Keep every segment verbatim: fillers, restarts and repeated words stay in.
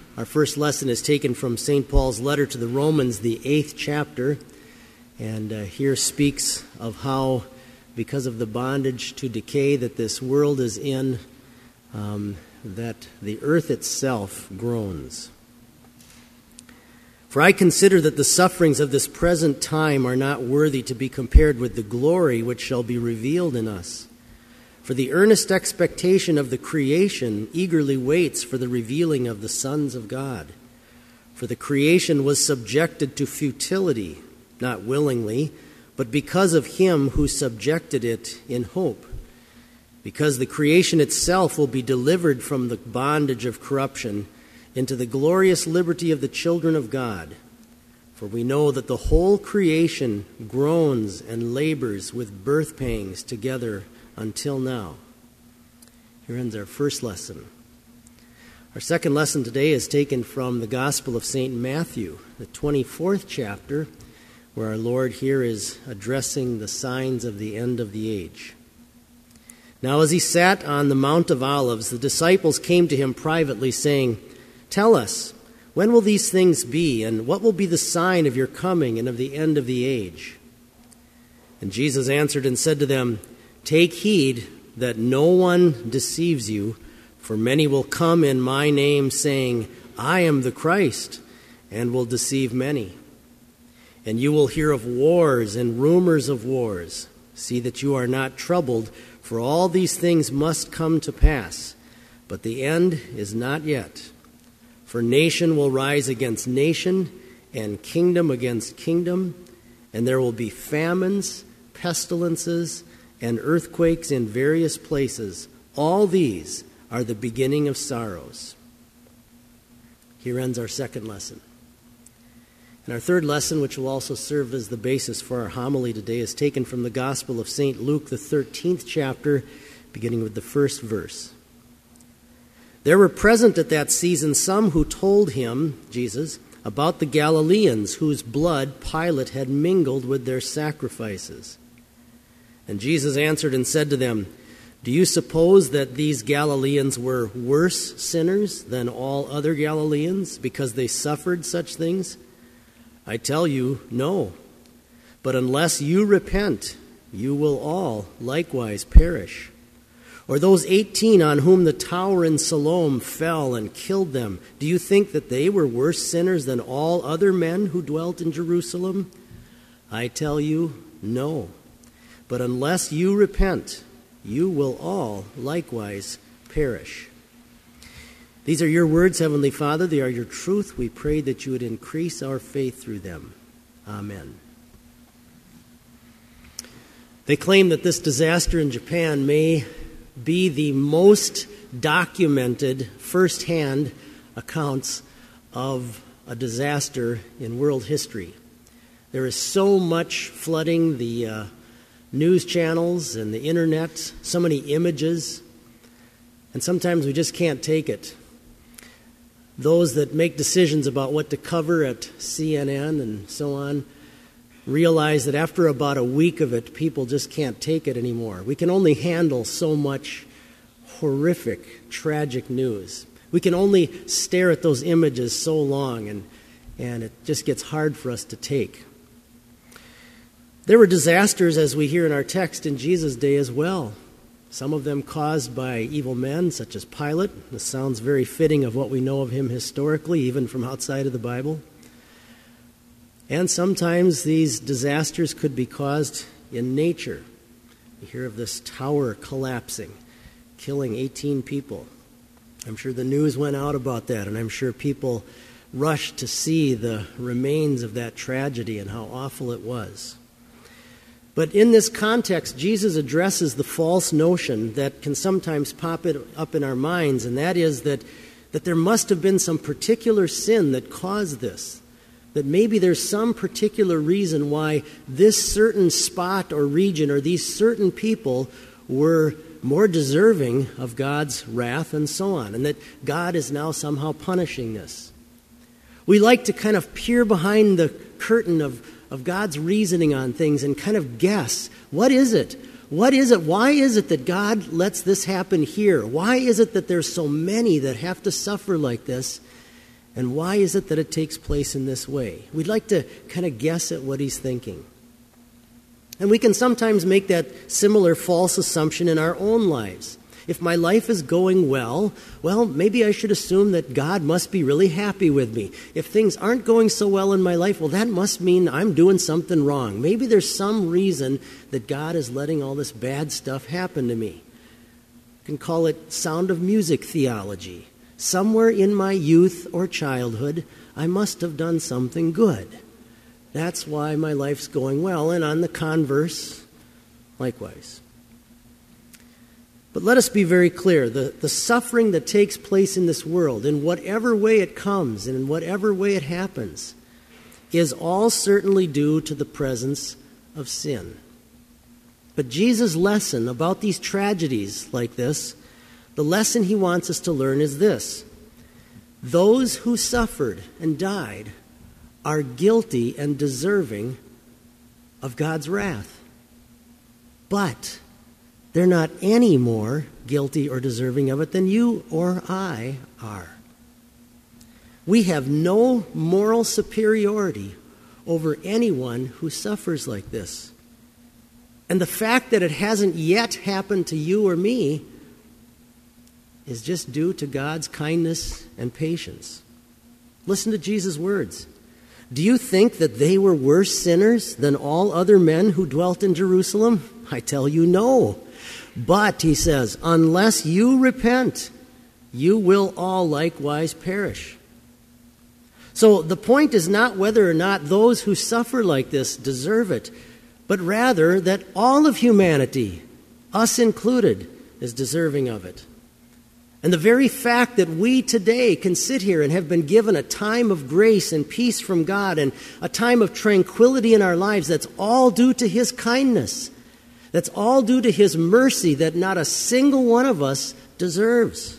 Our first lesson is taken from Saint Paul's letter to the Romans, the eighth chapter, and uh, here speaks of how, because of the bondage to decay that this world is in, um, that the earth itself groans. For I consider that the sufferings of this present time are not worthy to be compared with the glory which shall be revealed in us. For the earnest expectation of the creation eagerly waits for the revealing of the sons of God. For the creation was subjected to futility, not willingly, but because of him who subjected it in hope. Because the creation itself will be delivered from the bondage of corruption into the glorious liberty of the children of God. For we know that the whole creation groans and labors with birth pangs together until now. Here ends our first lesson. Our second lesson today is taken from the Gospel of Saint Matthew, the twenty-fourth chapter, where our Lord here is addressing the signs of the end of the age. Now as he sat on the Mount of Olives, the disciples came to him privately, saying, "Tell us, when will these things be, and what will be the sign of your coming and of the end of the age?" And Jesus answered and said to them, "Take heed that no one deceives you, for many will come in my name, saying, 'I am the Christ,' and will deceive many. And you will hear of wars and rumors of wars. See that you are not troubled, for all these things must come to pass, but the end is not yet. For nation will rise against nation, and kingdom against kingdom, and there will be famines, pestilences, and earthquakes in various places. All these are the beginning of sorrows." Here ends our second lesson. And our third lesson, which will also serve as the basis for our homily today, is taken from the Gospel of Saint Luke, the thirteenth chapter, beginning with the first verse. There were present at that season some who told him, Jesus, about the Galileans whose blood Pilate had mingled with their sacrifices. And Jesus answered and said to them, "Do you suppose that these Galileans were worse sinners than all other Galileans because they suffered such things? I tell you, no. But unless you repent, you will all likewise perish. Or those eighteen on whom the tower in Siloam fell and killed them, do you think that they were worse sinners than all other men who dwelt in Jerusalem? I tell you, no. But unless you repent, you will all likewise perish." These are your words, Heavenly Father. They are your truth. We pray that you would increase our faith through them. Amen. They claim that this disaster in Japan may be the most documented first-hand accounts of a disaster in world history. There is so much flooding the uh, news channels and the internet, so many images, and sometimes we just can't take it. Those that make decisions about what to cover at C N N and so on realize that after about a week of it, people just can't take it anymore. We can only handle so much horrific, tragic news. We can only stare at those images so long, and, and it just gets hard for us to take. There were disasters, as we hear in our text, in Jesus' day as well. Some of them caused by evil men, such as Pilate. This sounds very fitting of what we know of him historically, even from outside of the Bible. And sometimes these disasters could be caused in nature. We hear of this tower collapsing, killing eighteen people. I'm sure the news went out about that, and I'm sure people rushed to see the remains of that tragedy and how awful it was. But in this context, Jesus addresses the false notion that can sometimes pop it up in our minds, and that is that, that there must have been some particular sin that caused this. That maybe there's some particular reason why this certain spot or region or these certain people were more deserving of God's wrath and so on, and that God is now somehow punishing this. We like to kind of peer behind the curtain of of God's reasoning on things and kind of guess, what is it? What is it? Why is it that God lets this happen here? Why is it that there's so many that have to suffer like this? And why is it that it takes place in this way? We'd like to kind of guess at what he's thinking. And we can sometimes make that similar false assumption in our own lives. If my life is going well, well, maybe I should assume that God must be really happy with me. If things aren't going so well in my life, well, that must mean I'm doing something wrong. Maybe there's some reason that God is letting all this bad stuff happen to me. You can call it Sound of Music theology. Somewhere in my youth or childhood, I must have done something good. That's why my life's going well, and on the converse, likewise. But let us be very clear. The, the suffering that takes place in this world, in whatever way it comes and in whatever way it happens, is all certainly due to the presence of sin. But Jesus' lesson about these tragedies like this, the lesson he wants us to learn is this: those who suffered and died are guilty and deserving of God's wrath. But they're not any more guilty or deserving of it than you or I are. We have no moral superiority over anyone who suffers like this. And the fact that it hasn't yet happened to you or me is just due to God's kindness and patience. Listen to Jesus' words. Do you think that they were worse sinners than all other men who dwelt in Jerusalem? I tell you, no. But, he says, unless you repent, you will all likewise perish. So the point is not whether or not those who suffer like this deserve it, but rather that all of humanity, us included, is deserving of it. And the very fact that we today can sit here and have been given a time of grace and peace from God and a time of tranquility in our lives, that's all due to his kindness. That's all due to his mercy that not a single one of us deserves.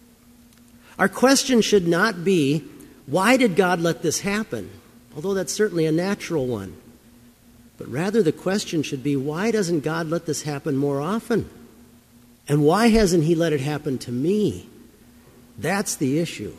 Our question should not be, why did God let this happen? Although that's certainly a natural one. But rather the question should be, why doesn't God let this happen more often? And why hasn't he let it happen to me? That's the issue.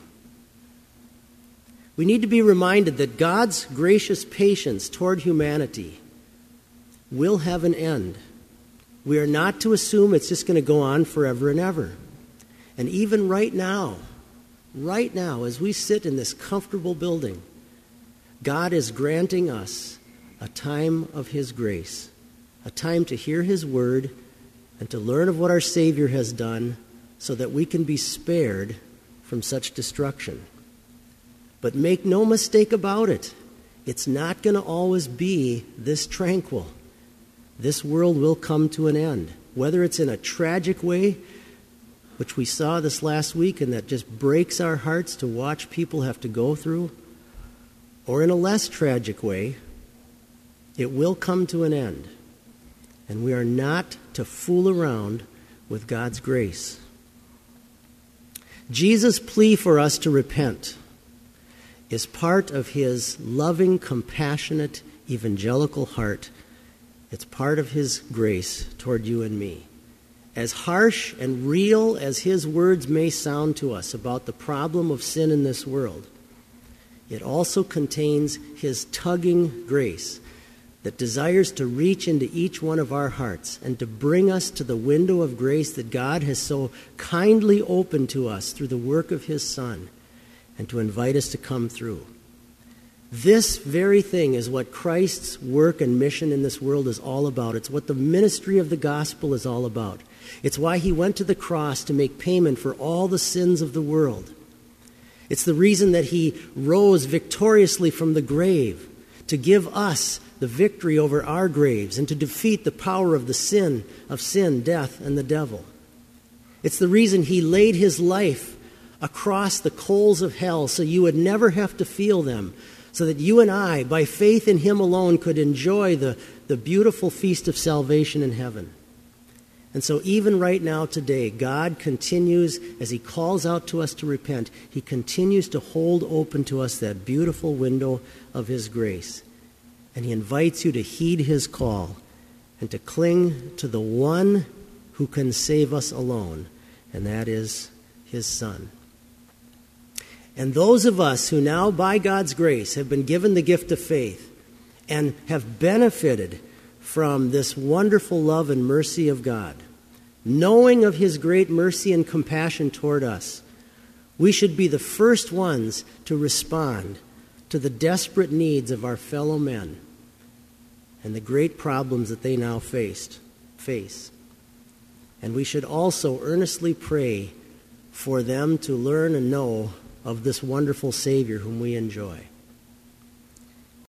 We need to be reminded that God's gracious patience toward humanity will have an end. We are not to assume it's just going to go on forever and ever. And even right now, right now, as we sit in this comfortable building, God is granting us a time of his grace, a time to hear his word and to learn of what our Savior has done so that we can be spared from such destruction. But make no mistake about it, it's not going to always be this tranquil. This world will come to an end, whether it's in a tragic way, which we saw this last week and that just breaks our hearts to watch people have to go through, or in a less tragic way, it will come to an end. And we are not to fool around with God's grace. Jesus' plea for us to repent is part of his loving, compassionate, evangelical heart. It's part of his grace toward you and me. As harsh and real as his words may sound to us about the problem of sin in this world, it also contains his tugging grace that desires to reach into each one of our hearts and to bring us to the window of grace that God has so kindly opened to us through the work of his Son, and to invite us to come through. This very thing is what Christ's work and mission in this world is all about. It's what the ministry of the gospel is all about. It's why he went to the cross to make payment for all the sins of the world. It's the reason that he rose victoriously from the grave to give us the victory over our graves and to defeat the power of the sin, of sin, death, and the devil. It's the reason he laid his life across the coals of hell so you would never have to feel them, so that you and I, by faith in him alone, could enjoy the, the beautiful feast of salvation in heaven. And so even right now today, God continues, as he calls out to us to repent, he continues to hold open to us that beautiful window of his grace. And he invites you to heed his call and to cling to the one who can save us alone, and that is his Son. And those of us who now, by God's grace, have been given the gift of faith and have benefited from this wonderful love and mercy of God, knowing of his great mercy and compassion toward us, we should be the first ones to respond to the desperate needs of our fellow men and the great problems that they now faced, face. And we should also earnestly pray for them to learn and know of this wonderful Savior whom we enjoy.